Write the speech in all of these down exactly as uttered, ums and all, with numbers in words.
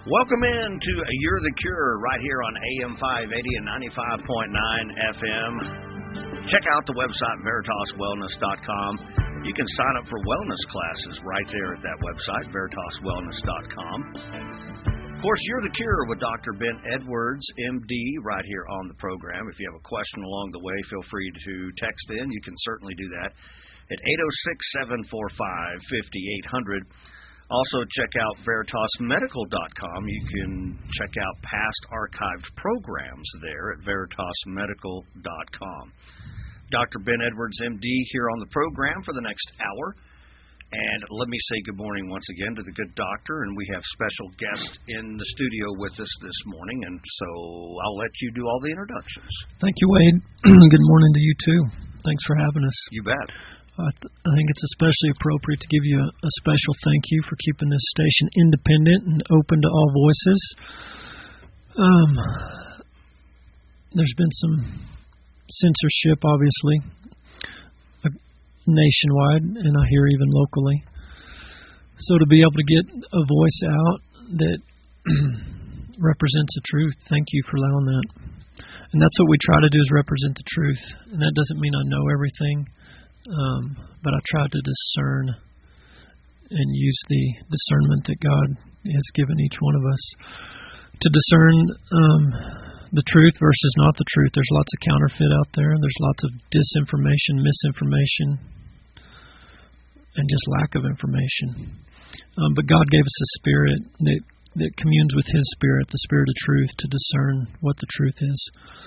Welcome in to You're the Cure right here on A M five eighty and ninety-five point nine F M. Check out the website, veritas wellness dot com. You can sign up for wellness classes right there at that website, veritas wellness dot com. Of course, You're the Cure with Doctor Ben Edwards, M D, right here on the program. If you have a question along the way, feel free to text in. You can certainly do that at eight oh six, seven four five, five eight zero zero. Also, check out veritas medical dot com. You can check out past archived programs there at veritas medical dot com. Doctor Ben Edwards, M D, here on the program for the next hour. And let me say good morning once again to the good doctor. And we have special guests in the studio with us this morning. And so I'll let you do all the introductions. Thank you, Wade. Good morning to you, too. Thanks for having us. You bet. I, th- I think it's especially appropriate to give you a, a special thank you for keeping this station independent and open to all voices. Um, there's been some censorship, obviously, uh, nationwide, and I hear even locally. So to be able to get a voice out that represents the truth, thank you for allowing that. And that's what we try to do, is represent the truth. And that doesn't mean I know everything. Um, but I try to discern and use the discernment that God has given each one of us to discern um, the truth versus not the truth. There's lots of counterfeit out there. There's lots of disinformation, misinformation, and just lack of information. Um, but God gave us a spirit that, that communes with His spirit, the spirit of truth, to discern what the truth is.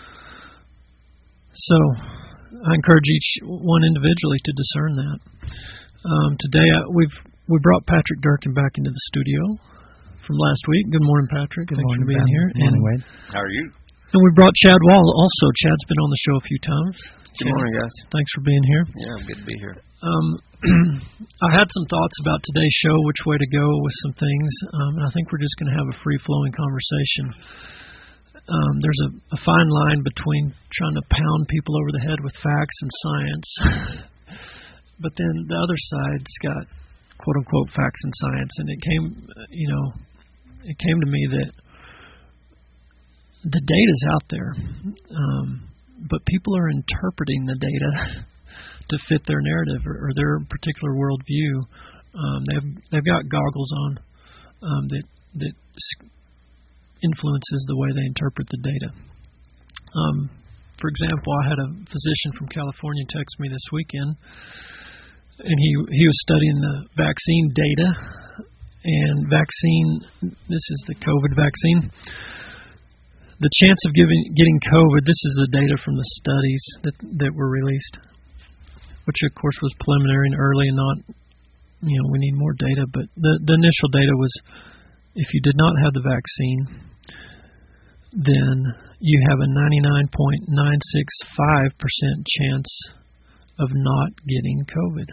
So I encourage each one individually to discern that. Um, today I, we've we brought Patrick Durkin back into the studio from last week. Good morning, Patrick. Good Thanks morning, for being Ben. here. Good morning, and, Wade. How are you? And we brought Chad Wall also. Chad's been on the show a few times. Good Chad, morning, guys. Thanks for being here. Yeah, good to be here. Um, I had some thoughts about today's show, which way to go with some things, um, and I think we're just going to have a free-flowing conversation. Um, there's a, a fine line between trying to pound people over the head with facts and science, but then the other side's got quote-unquote facts and science, and it came, you know, it came to me that the data's out there, um, but people are interpreting the data to fit their narrative or, or their particular worldview. Um, they've they've got goggles on um, that that influences the way they interpret the data. Um, for example, I had a physician from California text me this weekend, and he he was studying the vaccine data and vaccine. This is the COVID vaccine. The chance of giving getting COVID. This is the data from the studies that that were released, which of course was preliminary and early, and not, you know, we need more data. But the the initial data was, if you did not have the vaccine, then you have a ninety-nine point nine six five percent chance of not getting COVID.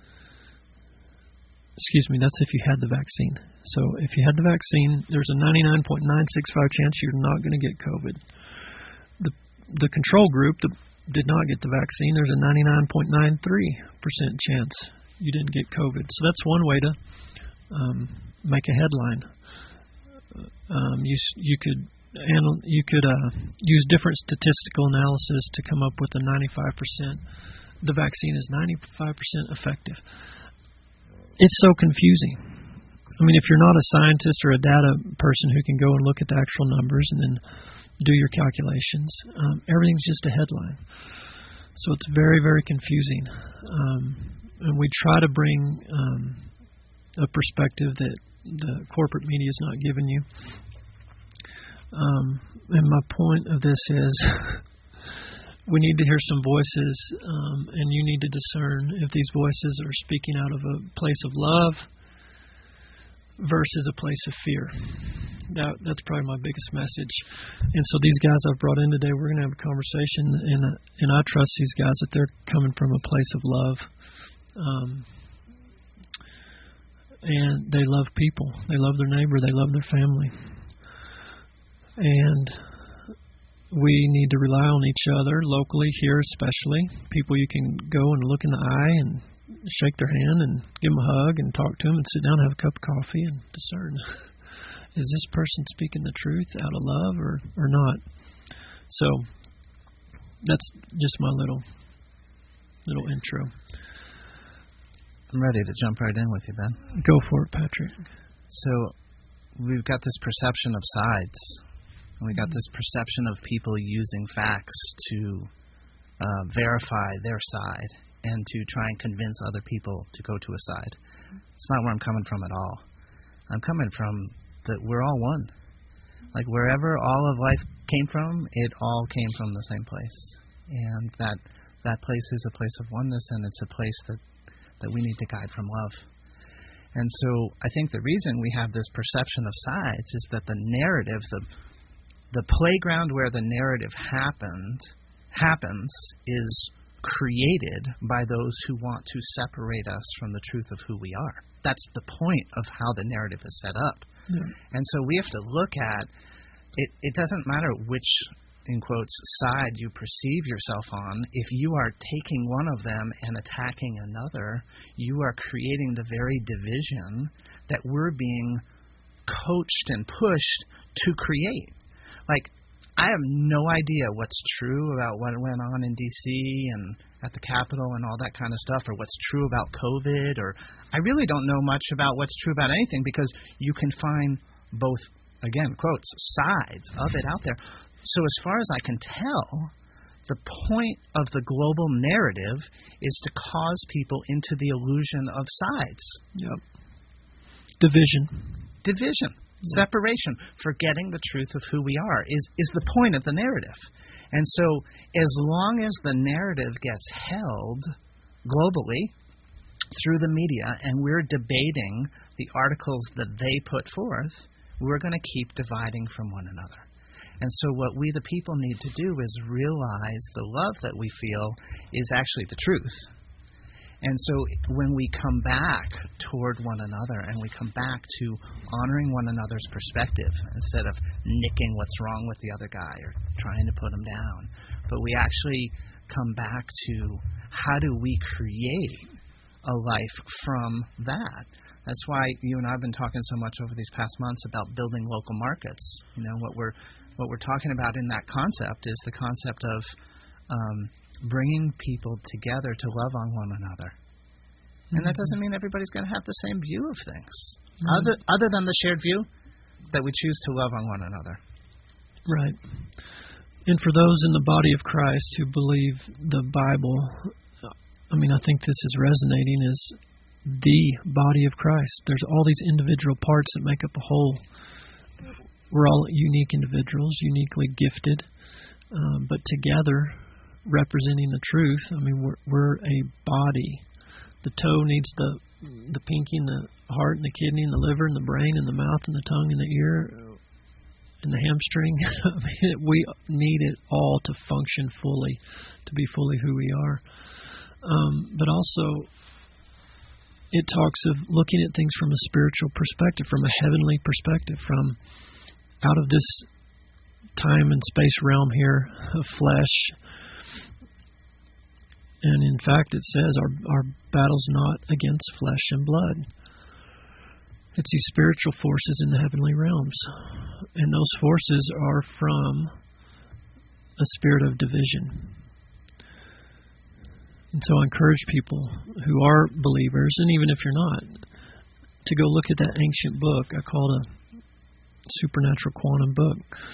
Excuse me, that's if you had the vaccine. So if you had the vaccine, there's a ninety-nine point nine six five chance you're not going to get COVID. The the control group that did not get the vaccine, there's a ninety-nine point nine three percent chance you didn't get COVID. So that's one way to um, make a headline. Um, you you could anal- you could uh, use different statistical analysis to come up with a ninety-five percent. The vaccine is ninety-five percent effective. It's so confusing. I mean, if you're not a scientist or a data person who can go and look at the actual numbers and then do your calculations, um, everything's just a headline. So it's very, very confusing. Um, and we try to bring um, a perspective that the corporate media is not giving you. Um, and my point of this is we need to hear some voices, um, and you need to discern if these voices are speaking out of a place of love versus a place of fear. That, that's probably my biggest message. And so these guys I've brought in today, we're going to have a conversation, and uh, and I trust these guys that they're coming from a place of love. Um, and they love people. They love their neighbor. They love their family. And we need to rely on each other, locally, here especially. People you can go and look in the eye and shake their hand and give them a hug and talk to them and sit down and have a cup of coffee and discern. is this person speaking the truth out of love or, or not? So that's just my little little intro. I'm ready to jump right in with you, Ben. Go for it, Patrick. So we've got this perception of sides. And we got this perception of people using facts to uh, verify their side and to try and convince other people to go to a side. It's not where I'm coming from at all. I'm coming from that we're all one. Like wherever all of life came from, it all came from the same place. And that that place is a place of oneness, and it's a place that, that we need to guide from love. And so I think the reason we have this perception of sides is that the narrative, the the playground where the narrative happened happens is created by those who want to separate us from the truth of who we are. That's the point of how the narrative is set up. Yeah. And so we have to look at it. It doesn't matter which, in quotes, side you perceive yourself on. If you are taking one of them and attacking another, you are creating the very division that we're being coached and pushed to create. Like, I have no idea what's true about what went on in D C and at the Capitol and all that kind of stuff, or what's true about COVID, or I really don't know much about what's true about anything, because you can find both, again, quotes, sides of it out there. So as far as I can tell, the point of the global narrative is to cause people into the illusion of sides. Yep. Division. Division. Separation, forgetting the truth of who we are, is, is the point of the narrative. And so as long as the narrative gets held globally through the media and we're debating the articles that they put forth, we're going to keep dividing from one another. And so what we the people need to do is realize the love that we feel is actually the truth. And so when we come back toward one another and we come back to honoring one another's perspective instead of nicking what's wrong with the other guy or trying to put him down, but we actually come back to how do we create a life from that. That's why you and I have been talking so much over these past months about building local markets. You know, what we're what we're talking about in that concept is the concept of um, bringing people together to love on one another. And that doesn't mean everybody's going to have the same view of things, mm-hmm. other other than the shared view that we choose to love on one another. Right. And for those in the body of Christ who believe the Bible, I mean, I think this is resonating as the body of Christ. There's all these individual parts that make up a whole. We're all unique individuals, uniquely gifted, um, but together representing the truth. I mean, we're, we're a body. The toe needs the the pinky and the heart and the kidney and the liver and the brain and the mouth and the tongue and the ear and the hamstring. I mean, we need it all to function fully, to be fully who we are. Um, but also, it talks of looking at things from a spiritual perspective, from a heavenly perspective, from out of this time and space realm here of flesh. And in fact, it says our our battle's not against flesh and blood. It's these spiritual forces in the heavenly realms. And those forces are from a spirit of division. And so I encourage people who are believers, and even if you're not, to go look at that ancient book I call it a supernatural quantum book.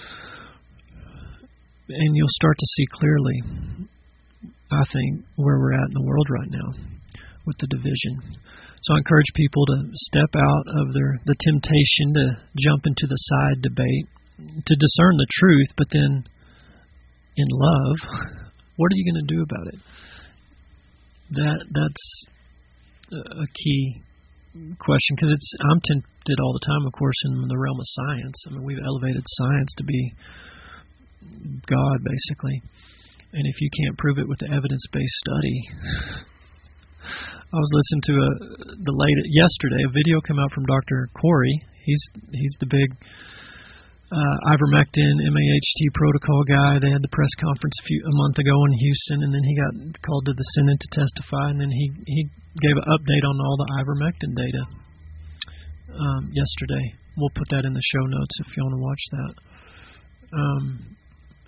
And you'll start to see clearly, I think, where we're at in the world right now with the division. So I encourage people to step out of their the temptation to jump into the side debate, to discern the truth, but then in love, what are you going to do about it? That that's a key question, because it's I'm tempted all the time, of course, in the realm of science. I mean, we've elevated science to be God, basically. And if you can't prove it with the evidence-based study, I was listening to a the late yesterday a video came out from Doctor Corey. He's he's the big uh, ivermectin M A H T protocol guy. They had the press conference a, few, a month ago in Houston, and then he got called to the Senate to testify, and then he he gave an update on all the ivermectin data. um, yesterday. We'll put that in the show notes if you want to watch that. Um,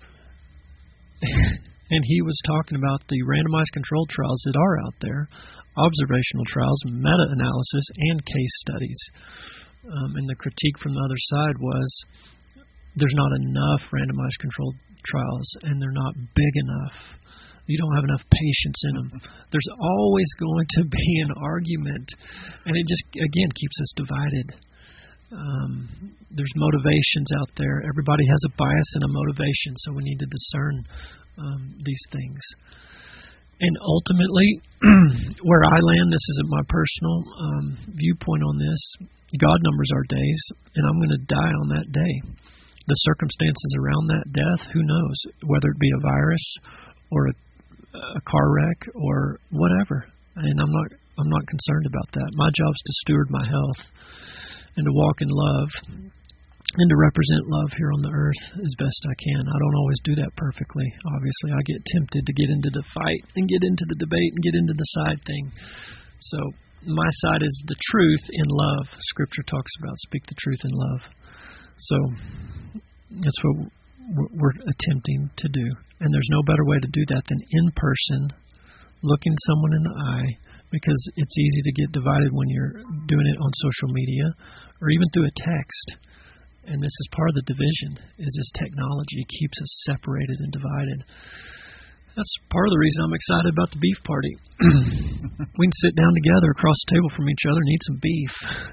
and he was talking about the randomized controlled trials that are out there, observational trials, meta-analysis, and case studies. Um, and the critique from the other side was there's not enough randomized controlled trials, and they're not big enough. You don't have enough patience in them. There's always going to be an argument, and it just, again, keeps us divided. Um, there's motivations out there. Everybody has a bias and a motivation, so we need to discern um, these things. And ultimately, where I land, this isn't my personal um, viewpoint on this, God numbers our days, and I'm going to die on that day. The circumstances around that death, who knows, whether it be a virus or a, a car wreck or whatever. And I'm not I'm not concerned about that. My job is to steward my health and to walk in love and to represent love here on the earth as best I can. I don't always do that perfectly. Obviously, I get tempted to get into the fight and get into the debate and get into the side thing. So my side is the truth in love. Scripture talks about speak the truth in love. So that's what we're attempting to do. And there's no better way to do that than in person, looking someone in the eye, because it's easy to get divided when you're doing it on social media or even through a text. And this is part of the division, is this technology keeps us separated and divided. That's part of the reason I'm excited about the beef party. We can sit down together across the table from each other and eat some beef.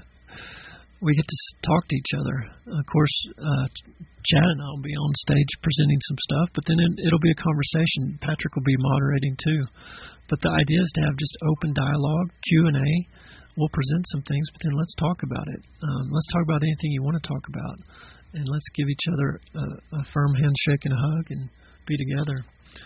We get to talk to each other. Of course, uh, Chad and I will be on stage presenting some stuff, but then it, it'll be a conversation. Patrick will be moderating too. But the idea is to have just open dialogue, Q and A. We'll present some things, but then let's talk about it. Um, let's talk about anything you want to talk about, and let's give each other a, a firm handshake and a hug and be together.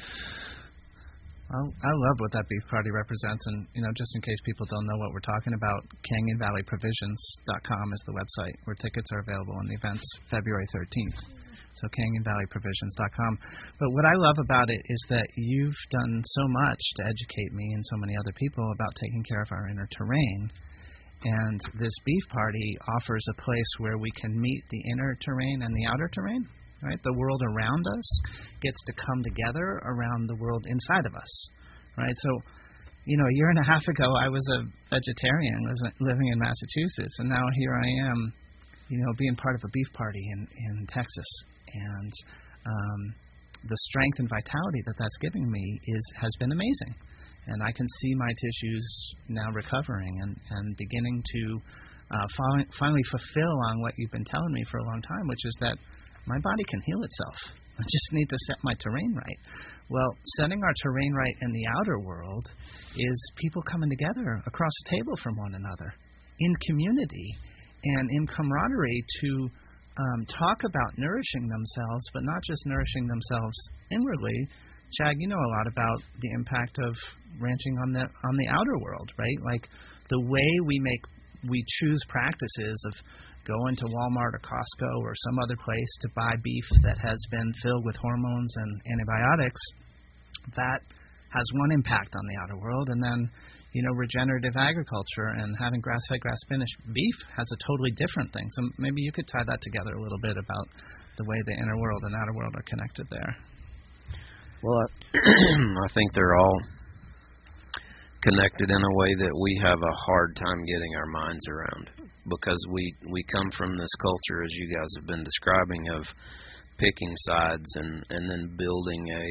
Well, I love what that beef party represents, and you know, just in case people don't know what we're talking about, Canyon Valley Provisions dot com is the website where tickets are available, and the event's February thirteenth. So Canyon Valley Provisions dot com. But what I love about it is that you've done so much to educate me and so many other people about taking care of our inner terrain. And this beef party offers a place where we can meet the inner terrain and the outer terrain. Right? The world around us gets to come together around the world inside of us. Right? So, you know, a year and a half ago, I was a vegetarian living in Massachusetts, and now here I am, you know, being part of a beef party in, in Texas. And um, the strength and vitality that that's giving me is has been amazing. And I can see my tissues now recovering and, and beginning to uh, fi- finally fulfill on what you've been telling me for a long time, which is that my body can heal itself. I just need to set my terrain right. Well, setting our terrain right in the outer world is people coming together across the table from one another in community and in camaraderie to um, talk about nourishing themselves, but not just nourishing themselves inwardly. Chad, you know a lot about the impact of ranching on the on the outer world, right? Like the way we make we choose practices of going to Walmart or Costco or some other place to buy beef that has been filled with hormones and antibiotics, that has one impact on the outer world. And then, you know, regenerative agriculture and having grass-fed, grass-finished beef has a totally different thing. So maybe you could tie that together a little bit about the way the inner world and outer world are connected there. Well, I think they're all connected in a way that we have a hard time getting our minds around, because we we come from this culture, as you guys have been describing, of picking sides and and then building a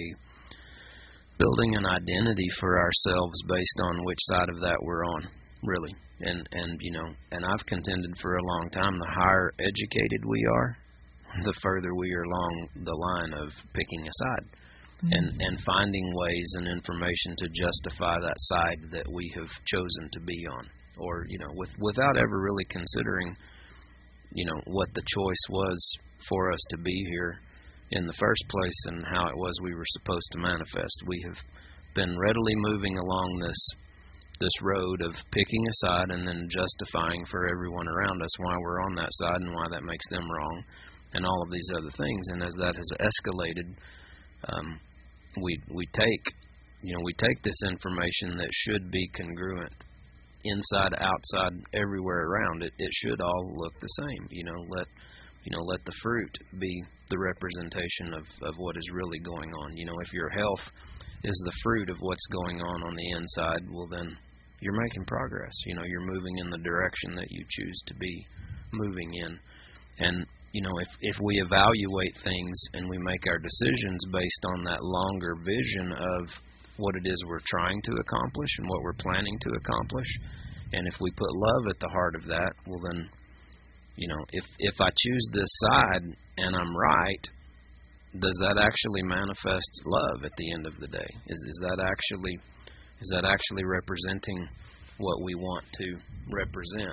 building an identity for ourselves based on which side of that we're on, really. And and you know, and I've contended for a long time, the higher educated we are, the further we are along the line of picking a side. And and finding ways and information to justify that side that we have chosen to be on, or you know, with without ever really considering, you know, what the choice was for us to be here in the first place and how it was we were supposed to manifest. We have been readily moving along this this road of picking a side and then justifying for everyone around us why we're on that side and why that makes them wrong, and all of these other things. And as that has escalated, um, we we take you know we take this information that should be congruent inside, outside, everywhere around it, it should all look the same. You know, let you know let the fruit be the representation of, of what is really going on. You know, if your health is the fruit of what's going on on the inside, well then you're making progress. You know, you're moving in the direction that you choose to be moving in. And you know, if if we evaluate things and we make our decisions based on that longer vision of what it is we're trying to accomplish and what we're planning to accomplish, and if we put love at the heart of that, well then, you know, if if I choose this side and I'm right, does that actually manifest love at the end of the day? Is is that actually is that actually representing what we want to represent,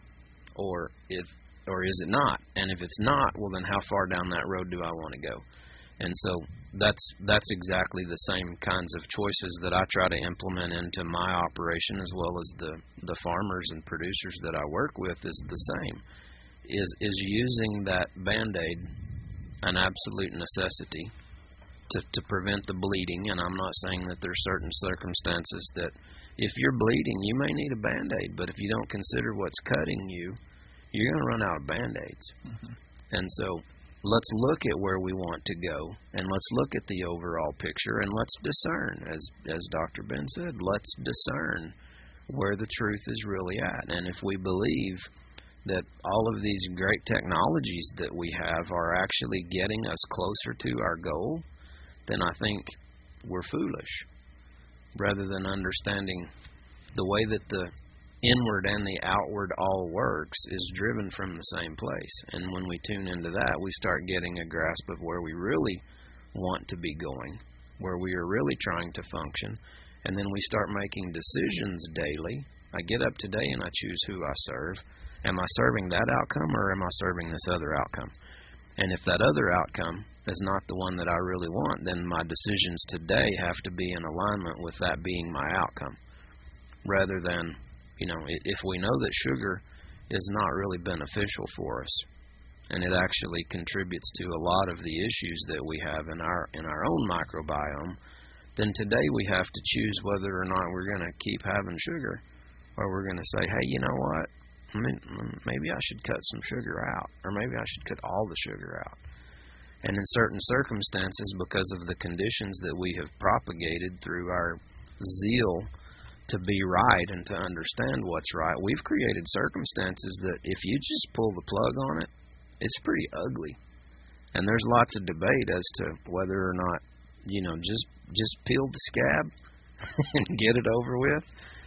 or if or is it not? And if it's not, well then how far down that road do I want to go? And so that's that's exactly the same kinds of choices that I try to implement into my operation, as well as the the farmers and producers that I work with, is the same. Is is using that Band-Aid an absolute necessity to, to prevent the bleeding. And I'm not saying that there's certain circumstances that if you're bleeding, you may need a Band-Aid, but if you don't consider what's cutting you, you're going to run out of Band-Aids. Mm-hmm. And so let's look at where we want to go, and let's look at the overall picture, and let's discern, as as Doctor Ben said, let's discern where the truth is really at. And if we believe that all of these great technologies that we have are actually getting us closer to our goal, then I think we're foolish, rather than understanding the way that the inward and the outward all works is driven from the same place. And when we tune into that, we start getting a grasp of where we really want to be going, where we are really trying to function, and then we start making decisions daily. I get up today and I choose who I serve. Am I serving that outcome, or am I serving this other outcome? And if that other outcome is not the one that I really want, then my decisions today have to be in alignment with that being my outcome, rather than, you know, if we know that sugar is not really beneficial for us, and it actually contributes to a lot of the issues that we have in our in our own microbiome, then today we have to choose whether or not we're going to keep having sugar, or we're going to say, hey, you know what, I mean, maybe I should cut some sugar out, or maybe I should cut all the sugar out. And in certain circumstances, because of the conditions that we have propagated through our zeal to be right and to understand what's right, we've created circumstances that if you just pull the plug on it, it's pretty ugly. And there's lots of debate as to whether or not, you know, just just peel the scab and get it over with,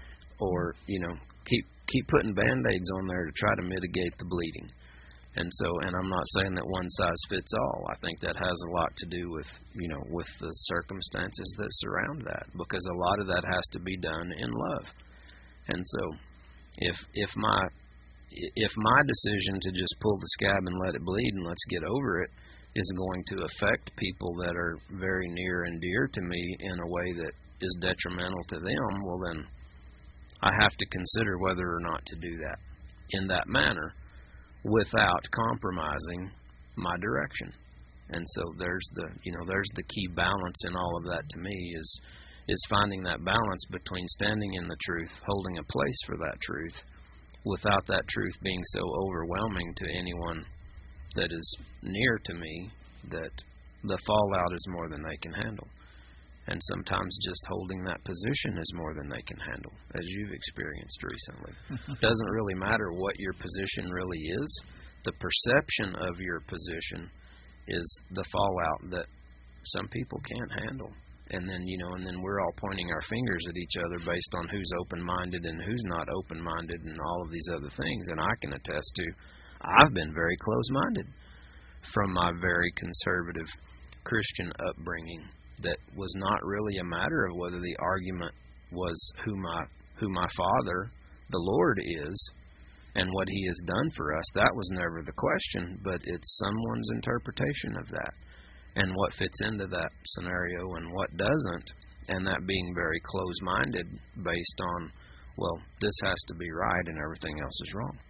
or, you know, keep keep putting Band-Aids on there to try to mitigate the bleeding. And so, and I'm not saying that one size fits all. I think that has a lot to do with, you know, with the circumstances that surround that, because a lot of that has to be done in love. And so, if if my if my decision to just pull the scab and let it bleed and let's get over it is going to affect people that are very near and dear to me in a way that is detrimental to them, well then I have to consider whether or not to do that in that manner without compromising my direction. And so there's the, you know, there's the key balance in all of that to me, is is finding that balance between standing in the truth, holding a place for that truth, without that truth being so overwhelming to anyone that is near to me that the fallout is more than they can handle. And sometimes just holding that position is more than they can handle, as you've experienced recently. It doesn't really matter what your position really is. The perception of your position is the fallout that some people can't handle. And then, you know, and then we're all pointing our fingers at each other based on who's open-minded and who's not open-minded and all of these other things. And I can attest to, I've been very close-minded from my very conservative Christian upbringing. That was not really a matter of whether the argument was who my who my Father, the Lord, is and what He has done for us. That was never the question, but it's someone's interpretation of that and what fits into that scenario and what doesn't, and that being very close-minded based on, well, this has to be right and everything else is wrong.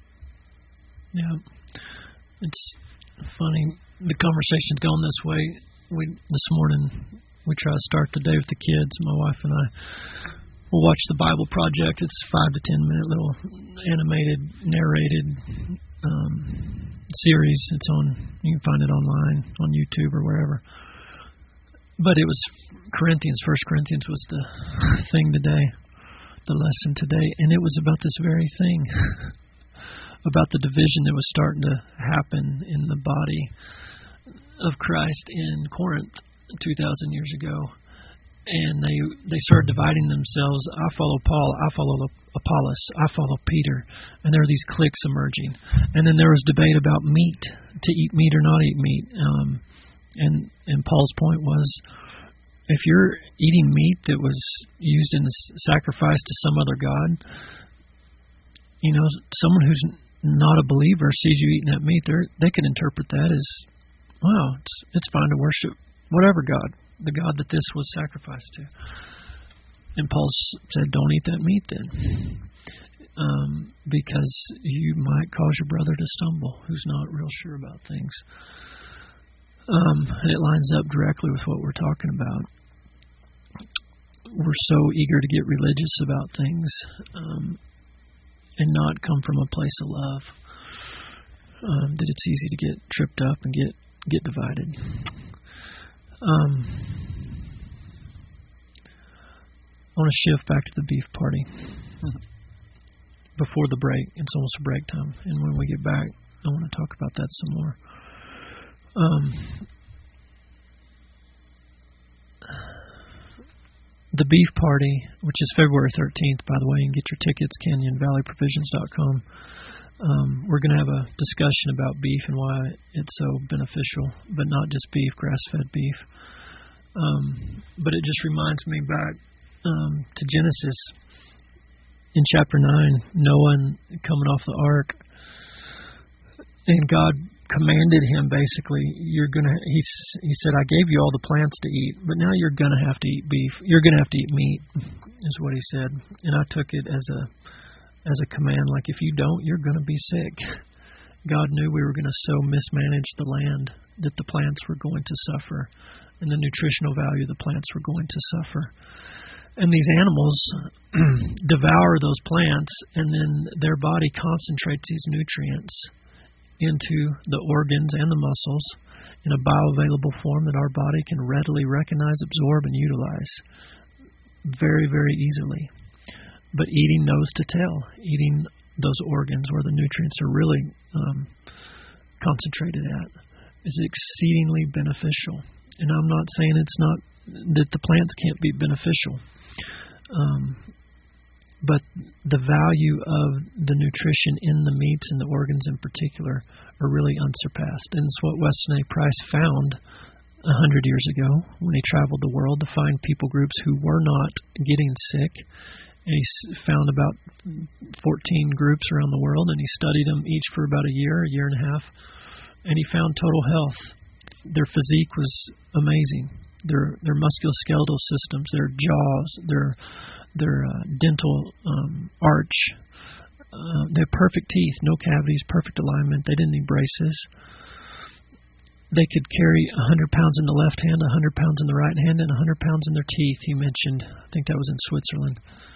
Yeah. It's funny. The conversation's gone this way. We this morning we try to start the day with the kids, my wife and I. we'll watch the Bible Project. It's a five to ten minute little animated, narrated um, series. It's on. You can find it online on YouTube or wherever. But it was Corinthians. First Corinthians was the thing today, the lesson today, and it was about this very thing, about the division that was starting to happen in the body of Christ in Corinth two thousand years ago. And they they started dividing themselves. I follow Paul. I follow Apollos. I follow Peter. And there were these cliques emerging. And then there was debate about meat, to eat meat or not eat meat. Um, and and Paul's point was, if you're eating meat that was used in the sacrifice to some other god, you know, someone who's not a believer sees you eating that meat, they they can interpret that as, wow, it's it's fine to worship whatever god. The God that this was sacrificed to. And Paul said, don't eat that meat then. Um, because you might cause your brother to stumble, who's not real sure about things. Um, and it lines up directly with what we're talking about. We're so eager to get religious about things um, and not come from a place of love um, that it's easy to get tripped up and get, get divided. Um, I want to shift back to the beef party before the break. It's almost a break time, and when we get back, I want to talk about that some more. Um, the beef party, which is February thirteenth, by the way, and get your tickets, canyon valley provisions dot com. Um, we're going to have a discussion about beef and why it's so beneficial, but not just beef, grass-fed beef. Um, but it just reminds me back um, to Genesis in chapter nine, Noah coming off the ark, and God commanded him basically, you're gonna. He he said, I gave you all the plants to eat, but now you're going to have to eat beef. You're going to have to eat meat, is what he said. And I took it as a as a command, like if you don't, you're going to be sick. God knew we were going to so mismanage the land that the plants were going to suffer, and the nutritional value of the plants were going to suffer. And these animals devour those plants, and then their body concentrates these nutrients into the organs and the muscles in a bioavailable form that our body can readily recognize, absorb, and utilize very, very easily. But eating nose to tail, eating those organs where the nutrients are really um, concentrated at, is exceedingly beneficial. And I'm not saying it's not that the plants can't be beneficial, um, but the value of the nutrition in the meats and the organs in particular are really unsurpassed. And it's what Weston A. Price found a hundred years ago when he traveled the world to find people groups who were not getting sick. And he found about fourteen groups around the world, and he studied them each for about a year, a year and a half, and he found total health. Their physique was amazing. Their their musculoskeletal systems, their jaws, their their uh, dental um, arch, uh, they have perfect teeth, no cavities, perfect alignment. They didn't need braces. They could carry one hundred pounds in the left hand, one hundred pounds in the right hand, and one hundred pounds in their teeth, he mentioned. I think that was in Switzerland.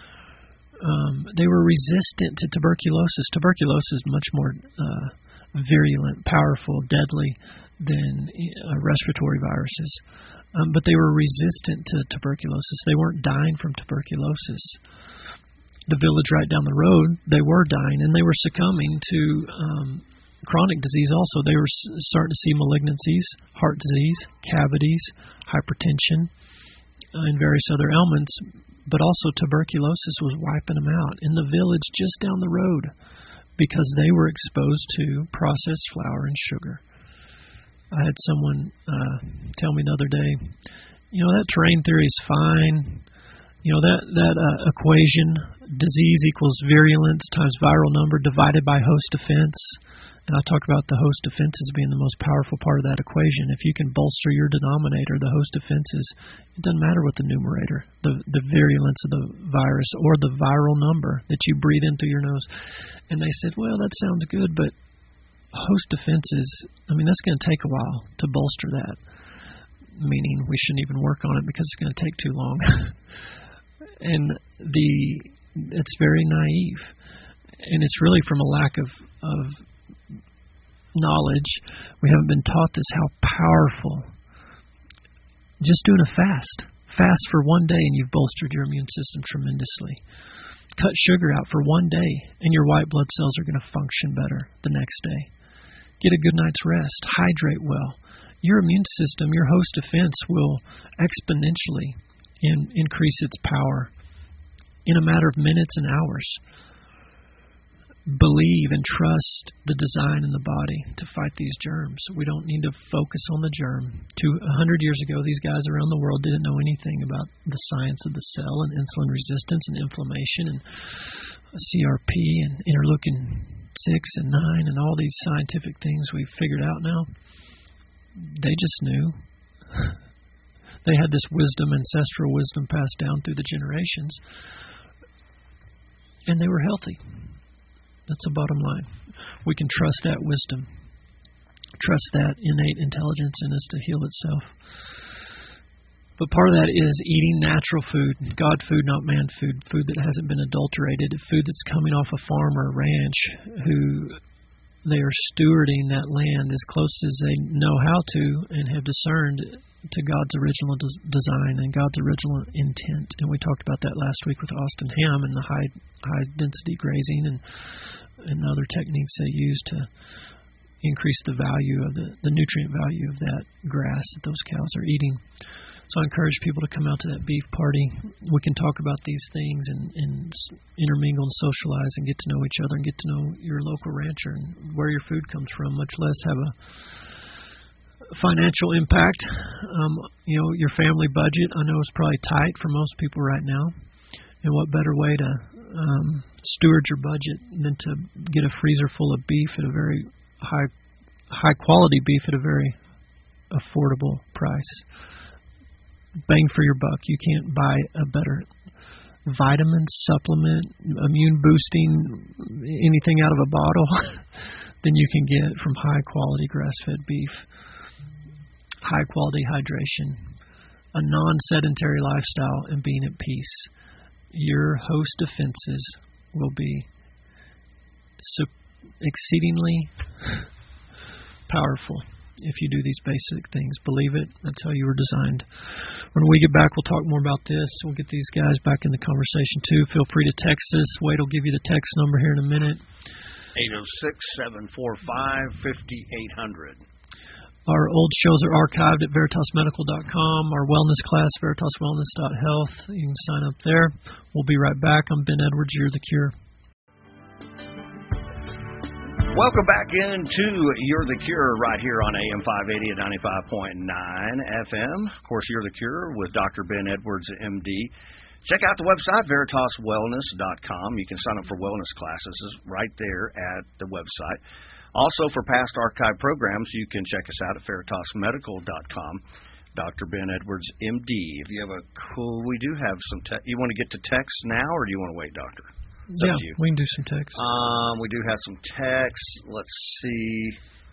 Um, they were resistant to tuberculosis. Tuberculosis is much more uh, virulent, powerful, deadly than uh, respiratory viruses. Um, but they were resistant to tuberculosis. They weren't dying from tuberculosis. The village right down the road, they were dying, and they were succumbing to um, chronic disease also. They were s- starting to see malignancies, heart disease, cavities, hypertension, uh, and various other ailments. But also tuberculosis was wiping them out in the village just down the road because they were exposed to processed flour and sugar. I had someone uh, tell me the other day, you know, that terrain theory is fine. You know, that, that uh, equation, disease equals virulence times viral number divided by host defense. And I talk about the host defenses being the most powerful part of that equation. If you can bolster your denominator, the host defenses, it doesn't matter what the numerator, the, the virulence of the virus or the viral number that you breathe in through your nose. And they said, well, that sounds good, but host defenses, I mean, that's going to take a while to bolster that, meaning we shouldn't even work on it because it's going to take too long. And the it's very naive, and it's really from a lack of of knowledge. We haven't been taught this, how powerful just doing a fast fast for one day, and you've bolstered your immune system tremendously. Cut sugar out for one day, and your white blood cells are going to function better the next day. Get a good night's rest. Hydrate well. Your immune system, your host defense, will exponentially in, increase its power in a matter of minutes and hours. Believe and trust the design in the body to fight these germs. We don't need to focus on the germ. Two, a hundred years ago, these guys around the world didn't know anything about the science of the cell and insulin resistance and inflammation and C R P and interleukin six and nine and all these scientific things we've figured out now. They just knew. They had this wisdom, ancestral wisdom passed down through the generations, and they were healthy. That's the bottom line. We can trust that wisdom, trust that innate intelligence in us to heal itself. But part of that is eating natural food, God food, not man food, food that hasn't been adulterated, food that's coming off a farm or a ranch who they are stewarding that land as close as they know how to and have discerned to God's original des- design and God's original intent. And we talked about that last week with Austin Ham and the high high density grazing and and other techniques they use to increase the value of the, the nutrient value of that grass that those cows are eating. So I encourage people to come out to that beef party. We can talk about these things and, and intermingle and socialize and get to know each other and get to know your local rancher and where your food comes from, much less have a financial impact. Um, you know, your family budget, I know, is probably tight for most people right now. And what better way to um, steward your budget than to get a freezer full of beef at a very high, high quality beef at a very affordable price. Bang for your buck. You can't buy a better vitamin, supplement, immune boosting, anything out of a bottle than you can get from high quality grass-fed beef. High quality hydration, a non-sedentary lifestyle, and being at peace. Your host defenses will be so exceedingly powerful if you do these basic things. Believe it. That's how you were designed. When we get back, we'll talk more about this. We'll get these guys back in the conversation too. Feel free to text us. Wade will give you the text number here in a minute. eight oh six, seven four five, five eight zero zero. Our old shows are archived at veritas medical dot com. Our wellness class, veritas wellness dot health. You can sign up there. We'll be right back. I'm Ben Edwards. You're the Cure. Welcome back into You're the Cure right here on A M five eighty at ninety-five point nine F M. Of course, You're the Cure with Doctor Ben Edwards, M D. Check out the website, veritas wellness dot com. You can sign up for wellness classes right there at the website. Also, for past archive programs, you can check us out at veritas medical dot com. Doctor Ben Edwards, M D. If you have a cool, we do have some. Te- you want to get to text now, or do you want to wait, Doctor? It's yeah, we can do some text. Um, we do have some text. Let's see.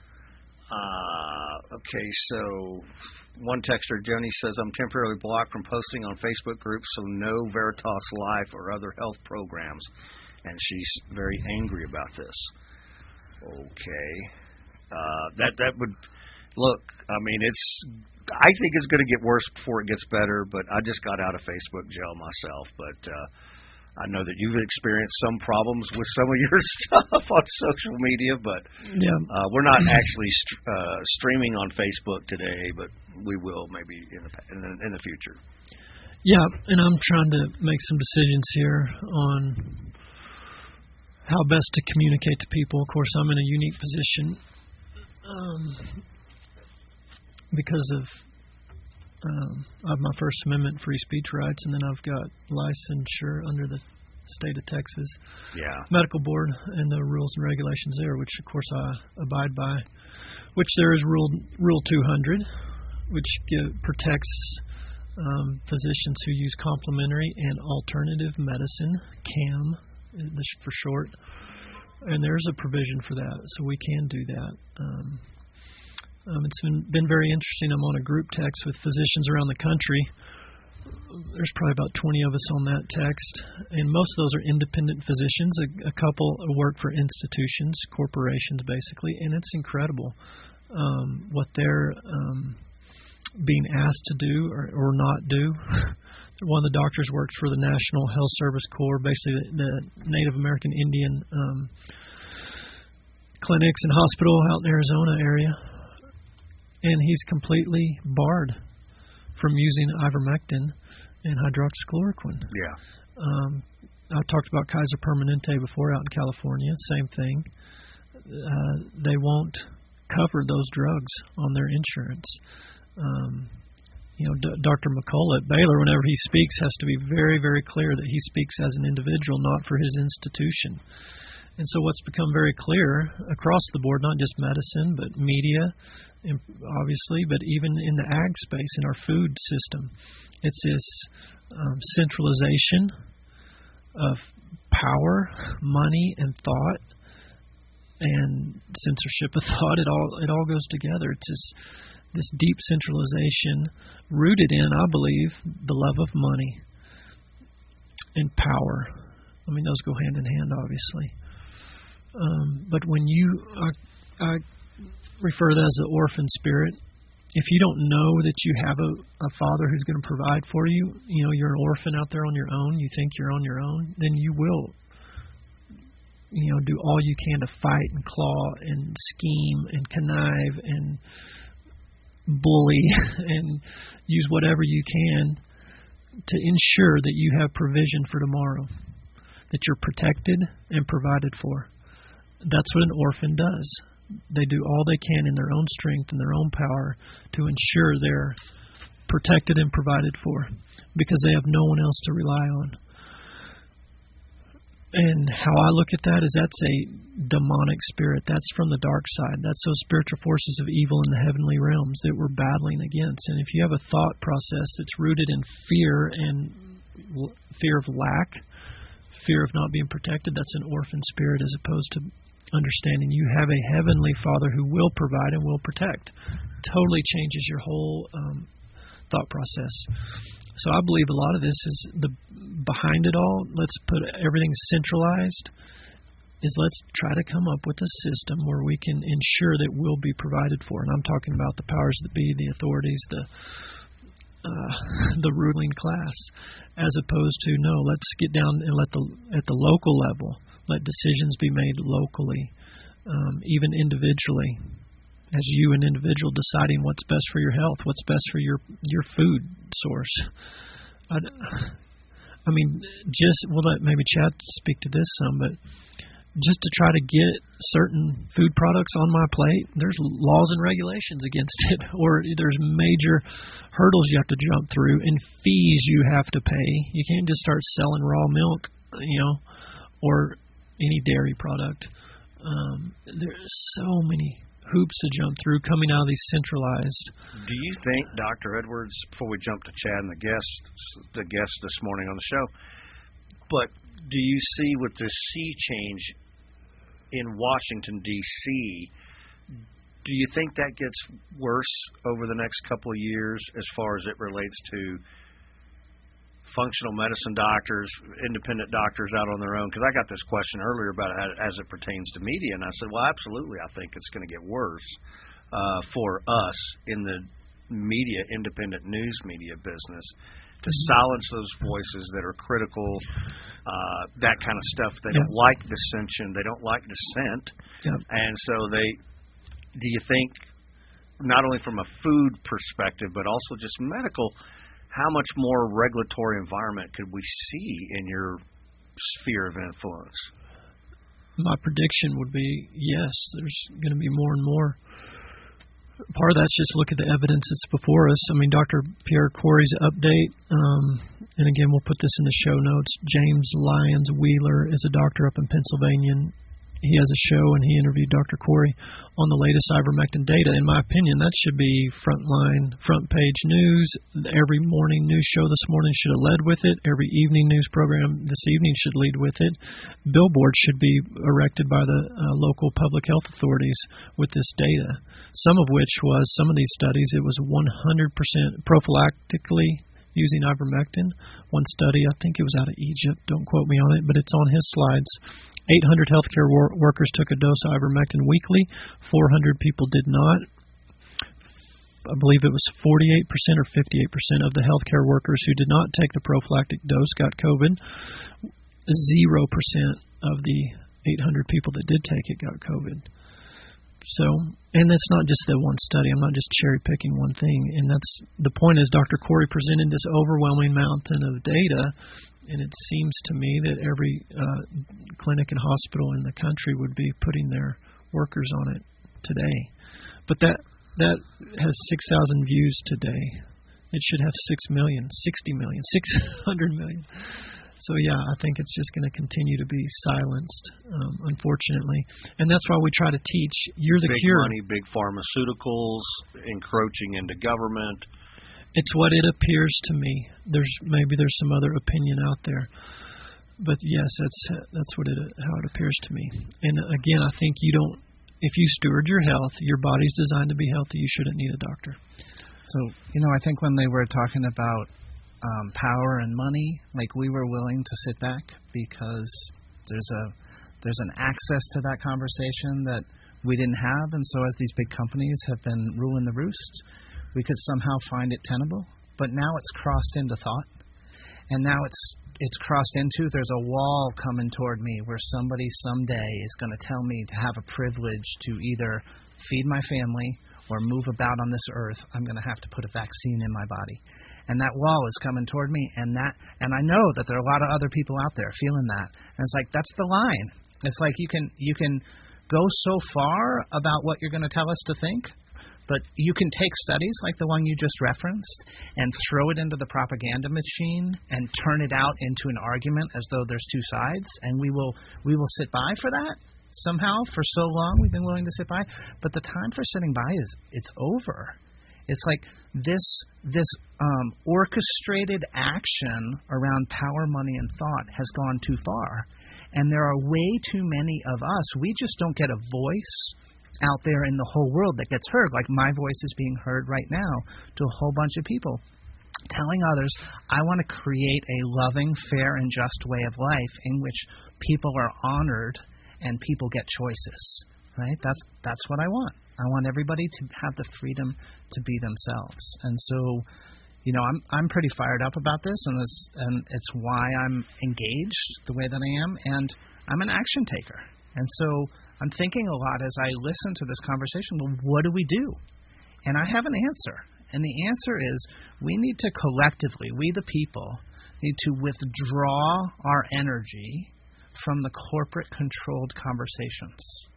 Uh, okay, so one texter, Joni, says, I'm temporarily blocked from posting on Facebook groups, so no Veritas Life or other health programs. And she's very angry about this. Okay. Uh, that that would, look, I mean, it's, I think it's going to get worse before it gets better, but I just got out of Facebook jail myself, but uh, I know that you've experienced some problems with some of your stuff on social media, but yeah. uh, we're not actually st- uh, streaming on Facebook today, but we will maybe in the, in the in the future. Yeah, and I'm trying to make some decisions here on how best to communicate to people. Of course, I'm in a unique position um, because of um, I have my First Amendment free speech rights, and then I've got licensure under the state of Texas yeah. medical board and the rules and regulations there, which of course I abide by. Which there is Rule Rule two hundred, which give, protects um, physicians who use complementary and alternative medicine, C A M. For short, and there's a provision for that, so we can do that. Um, um, it's been, been very interesting. I'm on a group text with physicians around the country there's probably about twenty of us on that text, and most of those are independent physicians. A, a couple work for institutions, corporations, basically, and it's incredible um, what they're um, being asked to do or, or not do. One of the doctors works for the National Health Service Corps, basically the, the Native American Indian um, clinics and hospital out in the Arizona area, and he's completely barred from using ivermectin and hydroxychloroquine. Yeah. Um, I talked about Kaiser Permanente before out in California. Same thing. Uh, they won't cover those drugs on their insurance. Um, you know, D- Doctor McCullough at Baylor, whenever he speaks, has to be very, very clear that he speaks as an individual, not for his institution. And so what's become very clear across the board, not just medicine, but media, obviously, but even in the ag space, in our food system, it's this um, centralization of power, money, and thought, and censorship of thought. It all it all goes together. It's this this deep centralization rooted in, I believe, the love of money and power. I mean, those go hand in hand, obviously. Um, but when you, I, I refer to that as the orphan spirit. If you don't know that you have a, a father who's going to provide for you, you know, you're an orphan out there on your own, you think you're on your own, then you will, you know, do all you can to fight and claw and scheme and connive and bully and use whatever you can to ensure that you have provision for tomorrow, that you're protected and provided for. That's what an orphan does. They do all they can in their own strength and their own power to ensure they're protected and provided for because they have no one else to rely on. And how I look at that is that's a demonic spirit. That's from the dark side. That's those spiritual forces of evil in the heavenly realms that we're battling against. And if you have a thought process that's rooted in fear and l- fear of lack, fear of not being protected, that's an orphan spirit as opposed to understanding you have a heavenly Father who will provide and will protect. Totally changes your whole um, thought process. So I believe a lot of this is the behind it all. Let's put everything centralized. Is let's try to come up with a system where we can ensure that we'll be provided for. And I'm talking about the powers that be, the authorities, the uh, the ruling class, as opposed to no. Let's get down and let the at the local level. Let decisions be made locally, um, even individually, as you, an individual, deciding what's best for your health, what's best for your your food source. I, I mean, just we'll let maybe Chad speak to this some, but just to try to get certain food products on my plate, there's laws and regulations against it, or there's major hurdles you have to jump through and fees you have to pay. You can't just start selling raw milk, you know, or any dairy product. Um, there's so many hoops to jump through coming out of these centralized. Do you think, Doctor Edwards, before we jump to Chad and the guest, the guest this morning on the show, but do you see with the sea change in Washington, D C, do you think that gets worse over the next couple of years as far as it relates to functional medicine doctors, independent doctors out on their own? Because I got this question earlier about it as it pertains to media, and I said, well, absolutely, I think it's going to get worse uh, for us in the media, independent news media business, to silence those voices that are critical, uh, that kind of stuff. They yeah. don't like dissension. They don't like dissent. Yeah. And so they, do you think, not only from a food perspective, but also just medical, how much more regulatory environment could we see in your sphere of influence? My prediction would be yes, there's going to be more and more. Part of that's just look at the evidence that's before us. I mean, Doctor Pierre Corey's update, um, and again, we'll put this in the show notes. James Lyons Wheeler is a doctor up in Pennsylvania, and he has a show, and he interviewed Doctor Corey on the latest ivermectin data. In my opinion, that should be frontline, front page news. Every morning news show this morning should have led with it. Every evening news program this evening should lead with it. Billboards should be erected by the uh, local public health authorities with this data. Some of which was, some of these studies, it was one hundred percent prophylactically using ivermectin. One study, I think it was out of Egypt, don't quote me on it, but it's on his slides. eight hundred healthcare wor- workers took a dose of ivermectin weekly. four hundred people did not. I believe it was forty-eight percent or fifty-eight percent of the healthcare workers who did not take the prophylactic dose got COVID. Zero percent of the eight hundred people that did take it got COVID. So, and that's not just the one study. I'm not just cherry picking one thing. And that's the point is Doctor Corey presented this overwhelming mountain of data, and it seems to me that every uh, clinic and hospital in the country would be putting their workers on it today. But that that has six thousand views today. It should have six million, sixty million, six hundred million. So, yeah, I think it's just going to continue to be silenced, um, unfortunately. And that's why we try to teach, you're the big cure. Big money, big pharmaceuticals, encroaching into government. It's what it appears to me. There's maybe there's some other opinion out there. But, yes, that's that's what it how it appears to me. And, again, I think you don't, if you steward your health, your body's designed to be healthy, you shouldn't need a doctor. So, you know, I think when they were talking about Um, power and money, like we were willing to sit back because there's a there's an access to that conversation that we didn't have, and so as these big companies have been ruling the roost, we could somehow find it tenable. But now it's crossed into thought, and now it's it's crossed into there's a wall coming toward me where somebody someday is going to tell me to have a privilege to either feed my family or move about on this earth. I'm going to have to put a vaccine in my body. And that wall is coming toward me, and that, and I know that there are a lot of other people out there feeling that. And it's like, that's the line. It's like you can you can go so far about what you're going to tell us to think, but you can take studies like the one you just referenced and throw it into the propaganda machine and turn it out into an argument as though there's two sides, and we will we will sit by for that. Somehow, for so long, we've been willing to sit by, but the time for sitting by is it's over. It's like this this um, orchestrated action around power, money, and thought has gone too far. And there are way too many of us. We just don't get a voice out there in the whole world that gets heard. Like my voice is being heard right now to a whole bunch of people, telling others, I want to create a loving, fair, and just way of life in which people are honored and people get choices. Right? That's that's what I want. I want everybody to have the freedom to be themselves. And so, you know, I'm I'm pretty fired up about this, and this, and it's why I'm engaged the way that I am, and I'm an action taker. And so I'm thinking a lot as I listen to this conversation, well, what do we do? And I have an answer. And the answer is we need to collectively, we the people, need to withdraw our energy from the corporate-controlled conversations.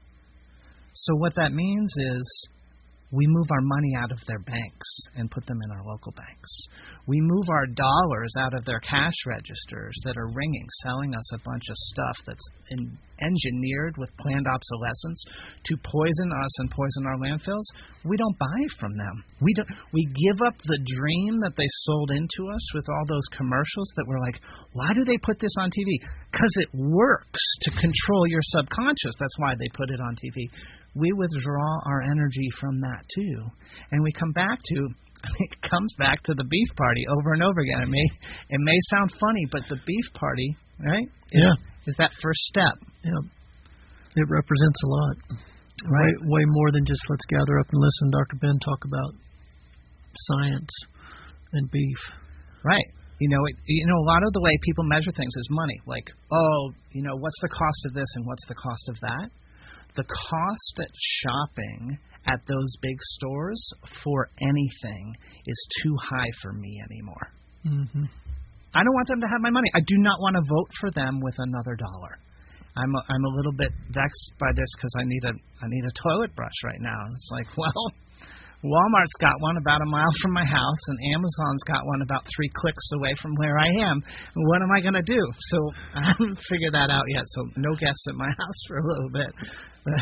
So what that means is we move our money out of their banks and put them in our local banks. We move our dollars out of their cash registers that are ringing, selling us a bunch of stuff that's in, engineered with planned obsolescence to poison us and poison our landfills. We don't buy from them. We don't. We give up the dream that they sold into us with all those commercials that were like, why do they put this on T V? Because it works to control your subconscious. That's why they put it on T V. We withdraw our energy from that too, and we come back to, I mean, it comes back to the beef party over and over again. It may it may sound funny, but the beef party, right? Is, yeah, is that first step. Yeah, it represents a lot. Right, way, way more than just let's gather up and listen to Doctor Ben talk about science and beef. Right. You know, it, you know, a lot of the way people measure things is money. Like, oh, you know, what's the cost of this and what's the cost of that? The cost at shopping at those big stores for anything is too high for me anymore. Mm-hmm. I don't want them to have my money. I do not want to vote for them with another dollar. I'm a, I'm a little bit vexed by this because I need a I need a toilet brush right now. It's like, well, Walmart's got one about a mile from my house, and Amazon's got one about three clicks away from where I am. What am I going to do? So I haven't figured that out yet, so no guests at my house for a little bit.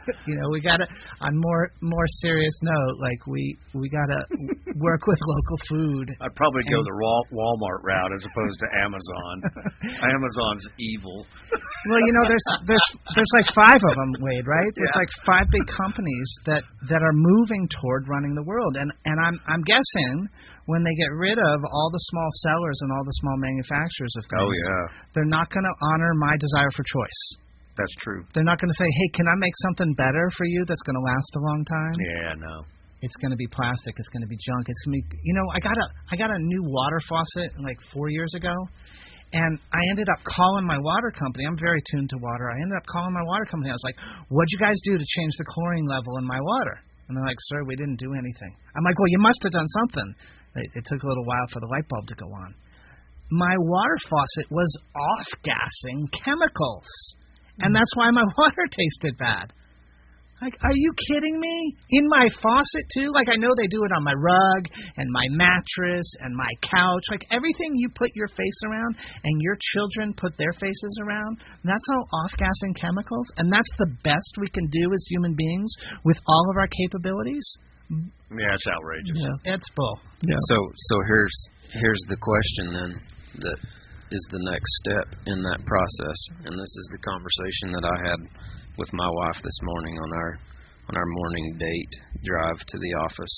You know, we gotta on more more serious note, like we we gotta work with local food. I'd probably go and, the Wal- Walmart route as opposed to Amazon. Amazon's evil. Well, you know, there's there's there's like five of them, Wade, right? There's Yeah. like five big companies that, that are moving toward running the world, and and I'm I'm guessing when they get rid of all the small sellers and all the small manufacturers of things, Oh yeah, they're not going to honor my desire for choice. that's true. They're not going to say, hey, can I make something better for you that's going to last a long time? Yeah, no. It's going to be plastic. It's going to be junk. It's going to be, you know, I got a I got a new water faucet like four years ago, and I ended up calling my water company. I'm very tuned to water. I ended up calling my water company. I was like, what'd you guys do to change the chlorine level in my water? And they're like, sir, we didn't do anything. I'm like, well, you must have done something. It, it took a little while for the light bulb to go on. My water faucet was off-gassing chemicals. And that's why my water tasted bad. Like, are you kidding me? In my faucet, too? Like, I know they do it on my rug and my mattress and my couch. Like, everything you put your face around and your children put their faces around, that's all off-gassing chemicals. And that's the best we can do as human beings with all of our capabilities? Yeah, it's outrageous. Yeah. It's bull. Yeah. So so here's here's the question then that is the next step in that process, and this is the conversation that I had with my wife this morning on our on our morning date drive to the office.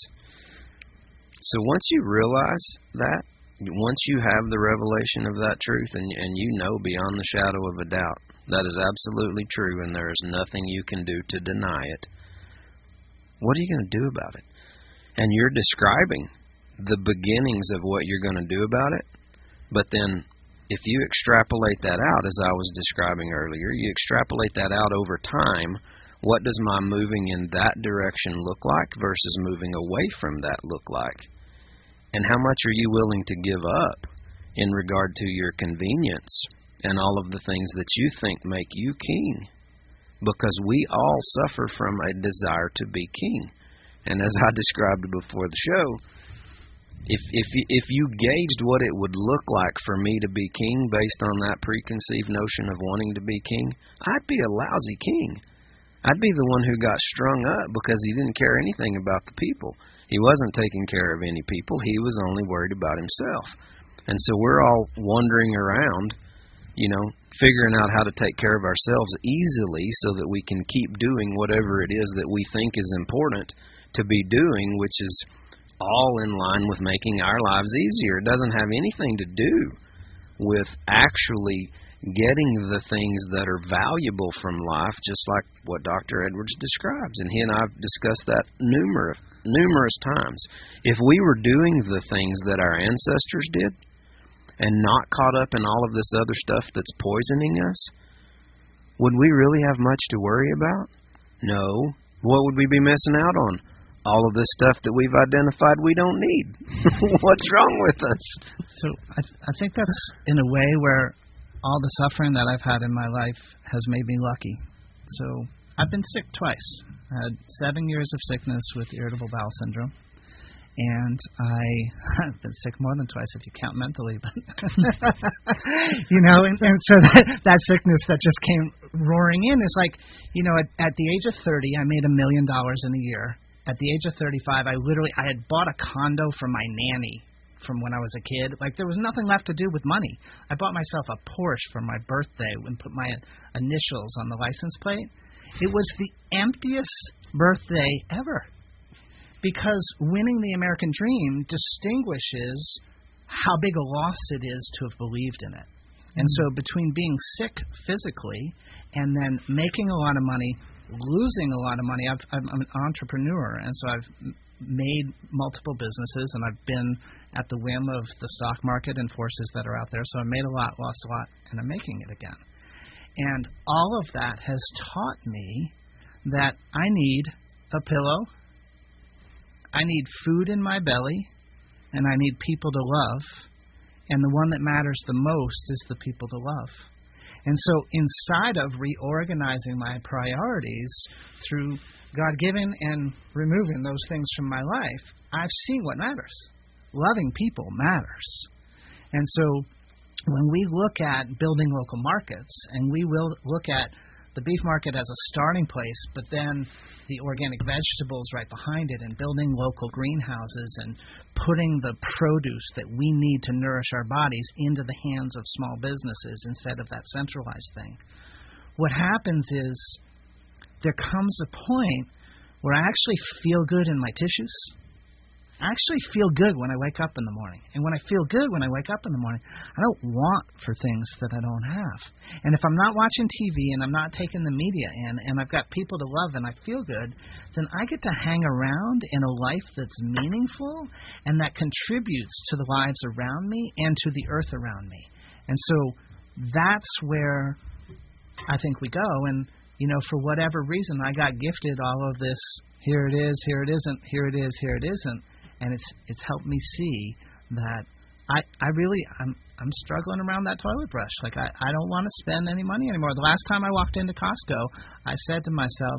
So once you realize that, once you have the revelation of that truth, and and you know beyond the shadow of a doubt that is absolutely true, and there is nothing you can do to deny it, what are you going to do about it? And you're describing the beginnings of what you're going to do about it, but then if you extrapolate that out, as I was describing earlier, you extrapolate that out over time, what does my moving in that direction look like versus moving away from that look like? And how much are you willing to give up in regard to your convenience and all of the things that you think make you king? Because we all suffer from a desire to be king. And as I described before the show, If if if you gauged what it would look like for me to be king based on that preconceived notion of wanting to be king, I'd be a lousy king. I'd be the one who got strung up because he didn't care anything about the people. He wasn't taking care of any people. He was only worried about himself. And so we're all wandering around, you know, figuring out how to take care of ourselves easily so that we can keep doing whatever it is that we think is important to be doing, which is all in line with making our lives easier. It doesn't have anything to do with actually getting the things that are valuable from life, just like what Doctor Edwards describes. And he and I have discussed that numerous, numerous times. If we were doing the things that our ancestors did and not caught up in all of this other stuff that's poisoning us, would we really have much to worry about? No. What would we be missing out on? All of this stuff that we've identified we don't need. What's wrong with us? So I, th- I think that's in a way where all the suffering that I've had in my life has made me lucky. So I've been sick twice. I had seven years of sickness with irritable bowel syndrome. And I, I've been sick more than twice if you count mentally. But you know, and, and so that, that sickness that just came roaring in is like, you know, at, at the age of thirty, I made a million dollars in a year. At the age of thirty-five, I literally, I had bought a condo from my nanny from when I was a kid. Like, there was nothing left to do with money. I bought myself a Porsche for my birthday and put my initials on the license plate. It was the emptiest birthday ever, because winning the American dream distinguishes how big a loss it is to have believed in it. And so between being sick physically and then making a lot of money, losing a lot of money. I've, I'm an entrepreneur, and so I've made multiple businesses, and I've been at the whim of the stock market and forces that are out there. So I made a lot, lost a lot, and I'm making it again. And all of that has taught me that I need a pillow, I need food in my belly, and I need people to love. And the one that matters the most is the people to love. And so inside of reorganizing my priorities through God-given and removing those things from my life, I've seen what matters. Loving people matters. And so when we look at building local markets and we will look at the beef market as a starting place, but then the organic vegetables right behind it, and building local greenhouses and putting the produce that we need to nourish our bodies into the hands of small businesses instead of that centralized thing. What happens is there comes a point where I actually feel good in my tissues. I actually feel good when I wake up in the morning. And when I feel good when I wake up in the morning, I don't want for things that I don't have. And if I'm not watching T V and I'm not taking the media in and I've got people to love and I feel good, then I get to hang around in a life that's meaningful and that contributes to the lives around me and to the earth around me. And so that's where I think we go. And, you know, for whatever reason, I got gifted all of this, here it is, here it isn't, here it is, here it isn't. And it's it's helped me see that I I really I'm I'm struggling around that toilet brush. Like I, I don't want to spend any money anymore. The last time I walked into Costco, I said to myself,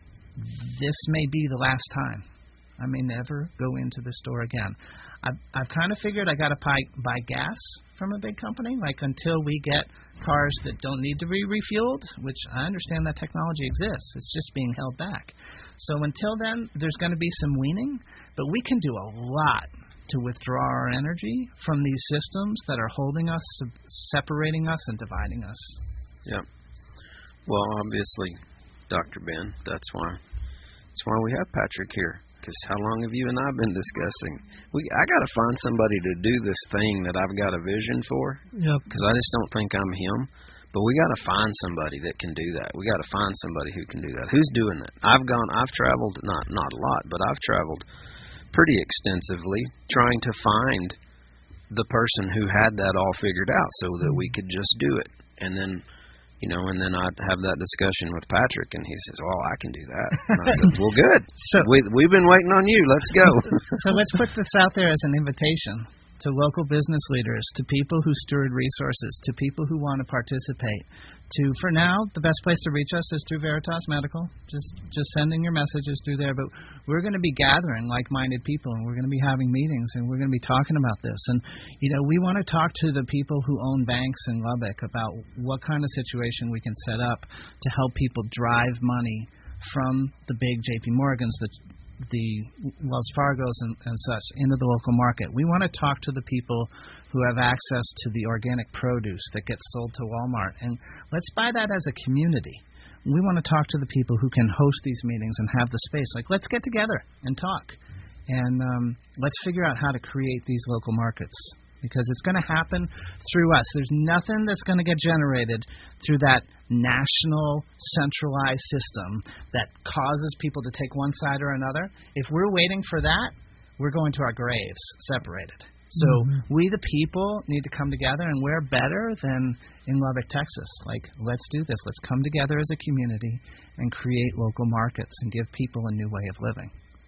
this may be the last time. I may never go into the store again. I've I've kind of figured I got to buy buy gas from a big company. Like until we get cars that don't need to be refueled, which I understand that technology exists. It's just being held back. So until then, there's going to be some weaning, but we can do a lot to withdraw our energy from these systems that are holding us, separating us, and dividing us. Yeah. Well, obviously, Doctor Ben, that's why that's why we have Patrick here. Because how long have you and I been discussing? We I got to find somebody to do this thing that I've got a vision for. Yep. Because I just don't think I'm him. But we got to find somebody that can do that. We got to find somebody who can do that. Who's doing that? I've gone. I've traveled not not a lot, but I've traveled pretty extensively trying to find the person who had that all figured out, so that we could just do it. And then, you know, and then I'd have that discussion with Patrick, and he says, "Well, I can do that." And I said, "Well, good. So we we've been waiting on you. Let's go." So let's put this out there as an invitation to local business leaders, to people who steward resources, to people who want to participate. To, for now, the best place to reach us is through Veritas Medical. Just just sending your messages through there. But we're going to be gathering like-minded people, and we're going to be having meetings, and we're going to be talking about this. And, you know, we want to talk to the people who own banks in Lubbock about what kind of situation we can set up to help people drive money from the big J P Morgans, the the Wells Fargos and, and such into the local market. We want to talk to the people who have access to the organic produce that gets sold to Walmart, and let's buy that as a community. We want to talk to the people who can host these meetings and have the space. Like, let's get together and talk, and um, let's figure out how to create these local markets, because it's going to happen through us. There's nothing that's going to get generated through that national centralized system that causes people to take one side or another. If we're waiting for that, we're going to our graves separated. So mm-hmm. we, the people, need to come together, and we're better than in Lubbock, Texas. Like, let's do this. Let's come together as a community and create local markets and give people a new way of living.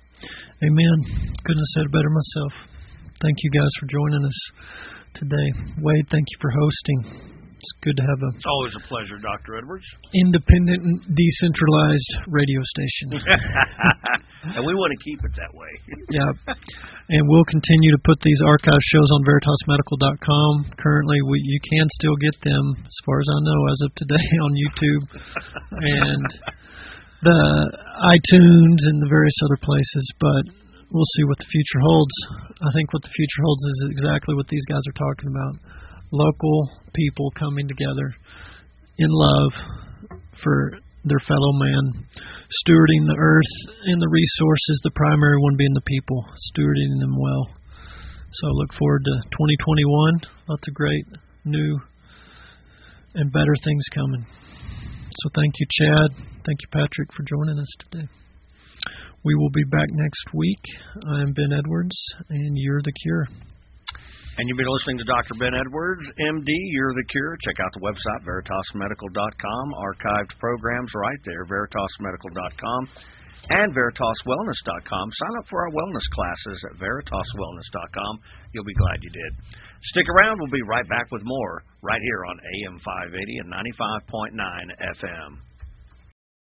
Amen. Couldn't have said it better myself. Thank you guys for joining us today. Wade, thank you for hosting. It's good to have a... It's always a pleasure, Doctor Edwards. Independent and decentralized radio station. And we want to keep it that way. Yeah. And we'll continue to put these archive shows on Veritas Medical dot com. Currently, we, you can still get them, as far as I know, as of today on YouTube. And the iTunes and the various other places, but we'll see what the future holds. I think what the future holds is exactly what these guys are talking about. Local people coming together in love for their fellow man, stewarding the earth and the resources, the primary one being the people, stewarding them well. So I look forward to twenty twenty-one. Lots of great new and better things coming. So thank you, Chad. Thank you, Patrick, for joining us today. We will be back next week. I'm Ben Edwards, and you're the cure. And you've been listening to Doctor Ben Edwards, M D, You're the Cure. Check out the website, Veritas Medical dot com. Archived programs right there, Veritas Medical dot com and Veritas Wellness dot com. Sign up for our wellness classes at Veritas Wellness dot com. You'll be glad you did. Stick around. We'll be right back with more right here on A M five eighty and ninety-five point nine F M.